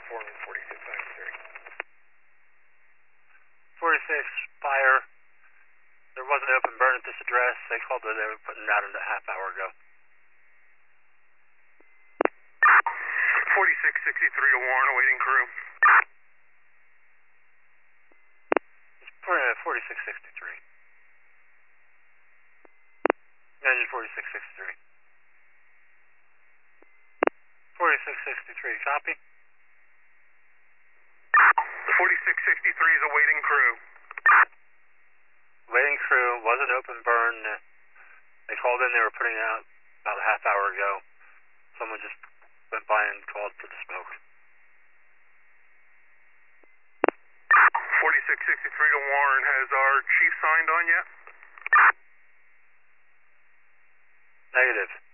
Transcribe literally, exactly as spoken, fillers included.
four and forty-six ninety-three. forty-six, fire. There was an open burn at this address. They called that they were putting it out a half hour ago. forty-six sixty-three to Warren, awaiting crew. It's forty-six sixty-three. Engine forty-six sixty-three. forty-six sixty-three, copy. forty-six sixty-three is awaiting crew. Waiting crew, was an open burn. They called in, they were putting it out about a half hour ago. Someone just went by and called for the smoke. forty-six sixty-three to Warren, has our chief signed on yet? Negative.